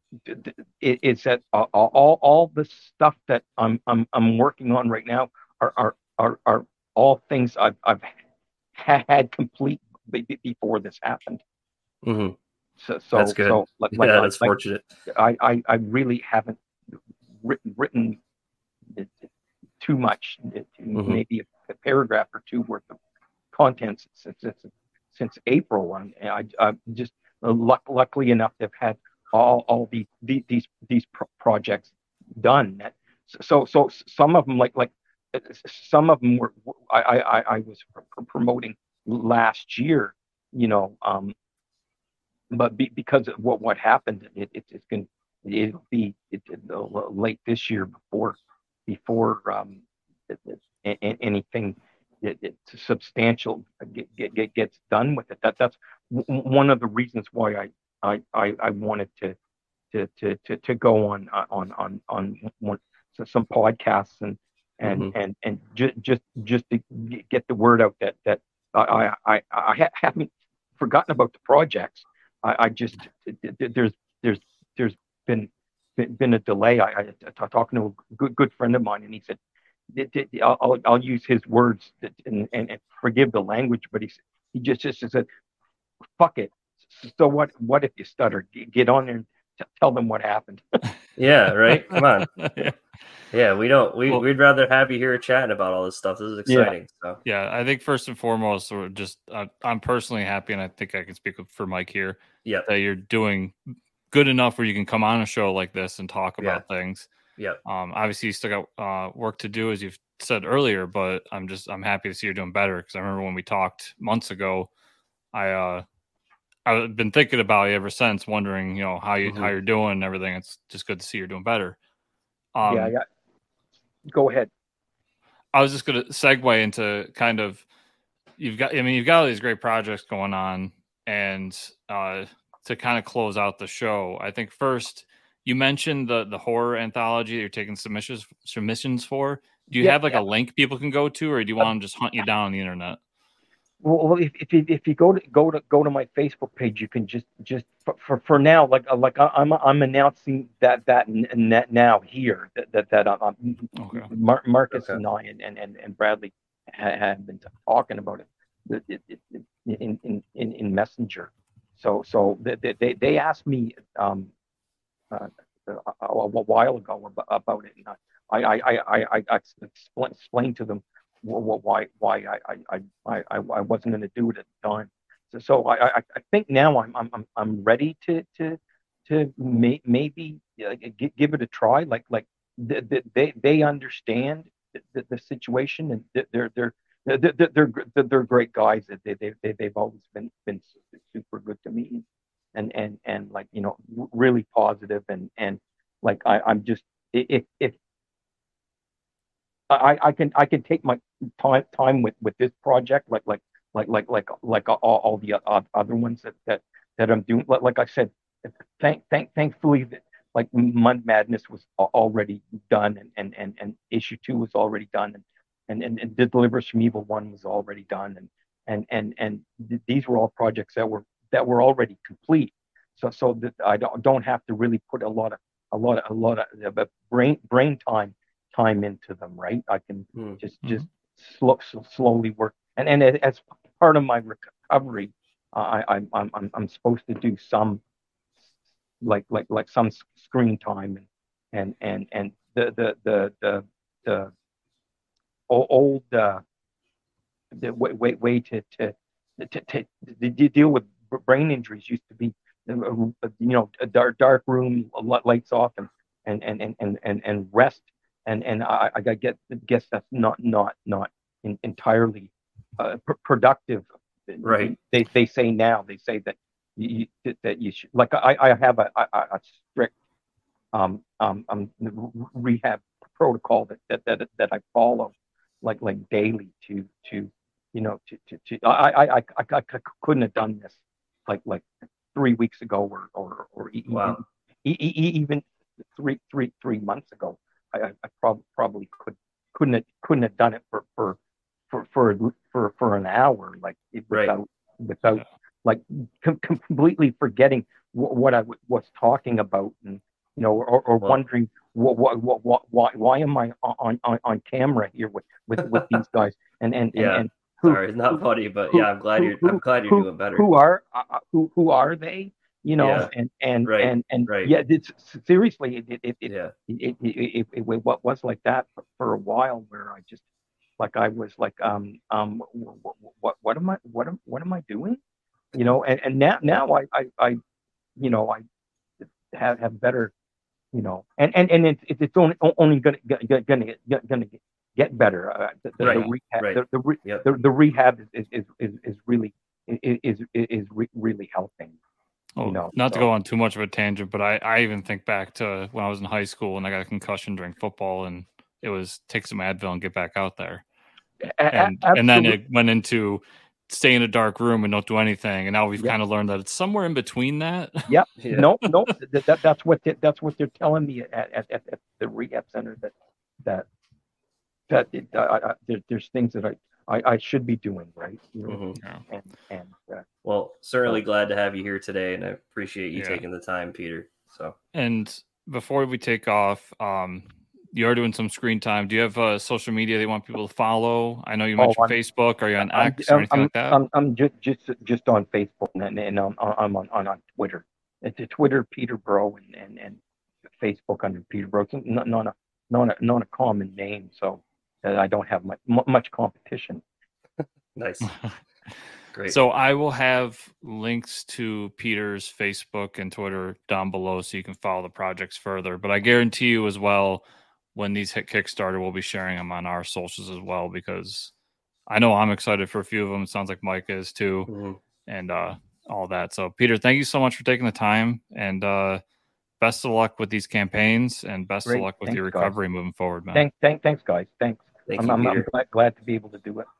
Speaker 3: is that all, all all the stuff that I'm I'm I'm working on right now are are are, are all things I've I've had complete before this happened.
Speaker 2: Mhm.
Speaker 3: So so
Speaker 2: That's good.
Speaker 3: so like like
Speaker 2: Yeah,
Speaker 3: I
Speaker 2: that's
Speaker 3: like
Speaker 2: fortunate.
Speaker 3: I, I I really haven't written written too much,
Speaker 2: Mhm.
Speaker 3: maybe a paragraph or two worth of content since since, since April, and I I just luck, luckily enough to have had all all the, the these these pro- projects done. That so so some of them like like some of them were I I I was promoting last year, you know, um, but be, because of what what happened, it, it it's going it'll be it, it, late this year before before um, it, it, anything it, it's substantial get, get, get gets done with it. That that's w- one of the reasons why I I, I, I wanted to, to to to to go on on on on one, so some podcasts and and
Speaker 2: Mhm.
Speaker 3: and and just just just to get the word out that that I I I haven't forgotten about the projects. I, I just there's there's there's been been, been a delay. I, I, I talking to a good good friend of mine, and he said, I'll, I'll, I'll use his words that, and, and, and forgive the language, but he he just just said, "Fuck it." So what? What if you stutter? Get on there and t- tell them what happened.
Speaker 2: Yeah, right. Come on.
Speaker 1: Yeah.
Speaker 2: Yeah, we don't. We
Speaker 1: Well-
Speaker 2: we'd rather have you here chatting about all this stuff. This is exciting. So
Speaker 1: Yeah, I think first and foremost, we're just uh, I'm personally happy, and I think I can speak for Mike here,
Speaker 2: yeah,
Speaker 1: that you're doing good enough where you can come on a show like this and talk about things.
Speaker 2: yeah,
Speaker 1: Um, obviously, you still got uh, work to do, as you've said earlier, but I'm just I'm happy to see you're doing better, because I remember when we talked months ago, I uh, I've been thinking about you ever since, wondering you know how you
Speaker 2: Mhm.
Speaker 1: how you're doing and everything. It's just good to see you're doing better. Um,
Speaker 3: yeah, yeah. Go ahead.
Speaker 1: I was just going to segue into kind of you've got. I mean, you've got all these great projects going on, and uh, to kind of close out the show, I think first you mentioned the the horror anthology that you're taking submissions submissions for. Do you
Speaker 3: Yeah,
Speaker 1: have like
Speaker 3: yeah.
Speaker 1: a link people can go to, or do you want them to just hunt you down on the internet?
Speaker 3: Well, if if you, if you go to go to go to my Facebook page, you can just just for for, for now, like uh, like I- I'm I'm announcing that that n- n- now here that that that um,
Speaker 1: Okay.
Speaker 3: Mar- Marcus
Speaker 2: Okay.
Speaker 3: and I and and and, and Bradley ha- have been talking about it, it, it, it, it in, in in in Messenger. So so they they they asked me um uh, a, a a while ago about, about it, and I I I I I, I explained explained to them wh- wh- why why I I I I, I wasn't going to do it at the time. So so I I, I think now I'm I'm I'm I'm ready to to to may, maybe uh, gi- give it a try. Like like th- th- they they understand the, the, the situation, and th- they're they're. They're, they're, they're, they're great guys. They, they, they, they've always been, been super good to me. And, and, and like, you know, really positive and, and like, I, I'm just, if, if I, I can, I can take my time, time with, with this project, like, like, like, like, like, like all, all the other ones that, that, that I'm doing. Like, like I said, thank, thank, thankfully that like Mud Madness was already done, and, and, and, and issue two was already done. And, and, and, and Deliver Us from Evil one was already done. And, and, and, and th- these were all projects that were, that were already complete. So, so that I don't, don't have to really put a lot of, a lot of, a lot of uh, brain, brain time, time into them. Right. I can
Speaker 2: Hmm.
Speaker 3: just,
Speaker 1: Mhm.
Speaker 3: just slow, slowly work. And, and as part of my recovery, uh, I, I'm, I'm, I'm supposed to do some, like, like, like some s- screen time, and, and, and, and the, the, the, the, the o- old, uh, the way, way, way to, to, to, to, to deal with b- brain injuries used to be, uh, you know, a dark, dark room, li- lights off, and, and, and, and, and, and, and rest. And, and I, I guess, guess that's not, not, not in, entirely uh, pr- productive.
Speaker 2: Right.
Speaker 3: They, they say now, they say that you, that you should, like, I, I have a, a, a strict, um, um, um, rehab protocol that, that, that, that I follow, like, like daily to, to, you know, to, to, to I, I, I, I, I couldn't have done this like, like three weeks ago, or, or, or even,
Speaker 2: Wow.
Speaker 3: e- e- e- even three, three, three months ago. I, I, I prob- probably could, couldn't have, couldn't have done it for, for, for, for, for, for an hour, like
Speaker 2: Right.
Speaker 3: without, without
Speaker 1: Yeah.
Speaker 3: like com- completely forgetting wh- what I w- was talking about, and you know, or, or
Speaker 2: Well,
Speaker 3: wondering what, what, what, what, why, why am I on, on, on camera here with, with, with these guys, and, and, and,
Speaker 2: yeah.
Speaker 3: and who,
Speaker 2: Sorry, it's not
Speaker 3: who,
Speaker 2: funny, but
Speaker 3: who,
Speaker 2: yeah, I'm glad
Speaker 3: who,
Speaker 2: you're. I'm
Speaker 3: who,
Speaker 2: glad you're
Speaker 3: who,
Speaker 2: doing better.
Speaker 3: who are, uh, who, who are they? You know,
Speaker 2: Yeah.
Speaker 3: and, and,
Speaker 2: Right.
Speaker 3: and, and
Speaker 2: Right.
Speaker 3: yeah, it's seriously, it, it, it, it,
Speaker 2: Yeah.
Speaker 3: it, it, it, it, what was like that for, for a while, where I just, like, I was like, um, um, what, what, what am I, what am, what am I doing? You know, and, and now,
Speaker 2: Yeah.
Speaker 3: now I, I, I, you know, I have, have better, you know, and, and, and it's, it's only, only gonna, gonna, gonna, gonna get better. Uh, the, the,
Speaker 2: Right.
Speaker 3: the rehab,
Speaker 2: Right.
Speaker 3: the, the, re,
Speaker 2: Yep.
Speaker 3: the, the rehab is, is, is, is really, is, is, is re, really helping.
Speaker 1: Oh,
Speaker 3: You know,
Speaker 1: not to
Speaker 3: so-
Speaker 1: go on too much of a tangent, but I, I even think back to when I was in high school and I got a concussion during football, and it was take some Advil and get back out there.
Speaker 3: A- a-
Speaker 1: And and then
Speaker 3: absolutely.
Speaker 1: it went into stay in a dark room and don't do anything. And now we've
Speaker 3: Yep.
Speaker 1: kind of learned that it's somewhere in between that.
Speaker 3: Yep.
Speaker 2: Yeah.
Speaker 3: No, no, that, that, that's what, they, that's what they're telling me at, at, at, at the rehab center, that, that, that it, uh, uh, there, there's things that I, I, I should be doing, right? You know,
Speaker 2: Mhm.
Speaker 1: Yeah.
Speaker 3: and, and, uh,
Speaker 2: Well, certainly
Speaker 3: So-
Speaker 2: glad to have you here today, and I appreciate you
Speaker 1: Yeah.
Speaker 2: taking the time, Peter. So
Speaker 1: And before we take off, um, you are doing some screen time. Do you have uh, social media that you want people to follow? I know you
Speaker 3: Oh,
Speaker 1: mentioned
Speaker 3: I'm-
Speaker 1: Facebook. Are you on
Speaker 3: I'm,
Speaker 1: X or
Speaker 3: I'm,
Speaker 1: anything
Speaker 3: I'm,
Speaker 1: like that?
Speaker 3: I'm, I'm just, just, just on Facebook, and, and I'm, I'm on, on, on Twitter. It's a Twitter, Peter Bro, and, and, and Facebook under Peter Bro. It's not, not a, not a, not a common name, so that I don't have much, much competition.
Speaker 2: nice. Great.
Speaker 1: So I will have links to Peter's Facebook and Twitter down below so you can follow the projects further. But I guarantee you as well, when these hit Kickstarter, we'll be sharing them on our socials as well, because I know I'm excited for a few of them. It sounds like Mike is too,
Speaker 2: Mhm.
Speaker 1: and uh, all that. So Peter, thank you so much for taking the time, and uh, best of luck with these campaigns, and best
Speaker 3: Great.
Speaker 1: of luck with
Speaker 3: Thanks,
Speaker 1: your
Speaker 3: guys.
Speaker 1: recovery moving forward, man.
Speaker 3: Thank, thank, thanks, guys. Thanks.
Speaker 2: Thank
Speaker 3: I'm,
Speaker 2: you,
Speaker 3: I'm, I'm
Speaker 2: Peter.
Speaker 3: glad, glad to be able to do it.